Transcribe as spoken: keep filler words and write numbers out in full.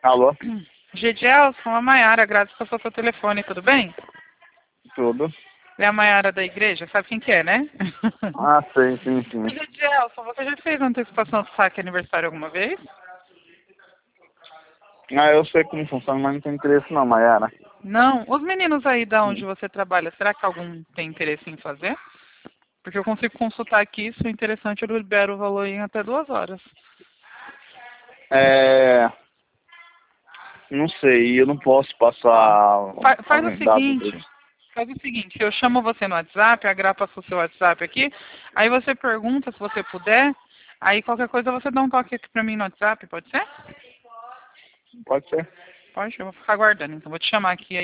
Alô? Gedielson, a Maiara, graças passou seu telefone, tudo bem? Tudo? É a Maiara da igreja, sabe quem que é, né? Ah, sim, sim, sim. Gedielson, você já fez antecipação do saque aniversário alguma vez? Ah, eu sei como funciona, mas não tenho interesse não, Mayara. Não? Os meninos aí da onde você trabalha, será que algum tem interesse em fazer? Porque eu consigo consultar aqui, se é interessante, eu libero o valor em até duas horas. É... Não sei, eu não posso passar Fa faz o alguém dado seguinte, deles. faz o seguinte, eu chamo você no WhatsApp, a Gra passou seu WhatsApp aqui, aí você pergunta se você puder, aí qualquer coisa você dá um toque aqui pra mim no WhatsApp, pode ser? Pode ser. Pode, eu vou ficar aguardando, então vou te chamar aqui.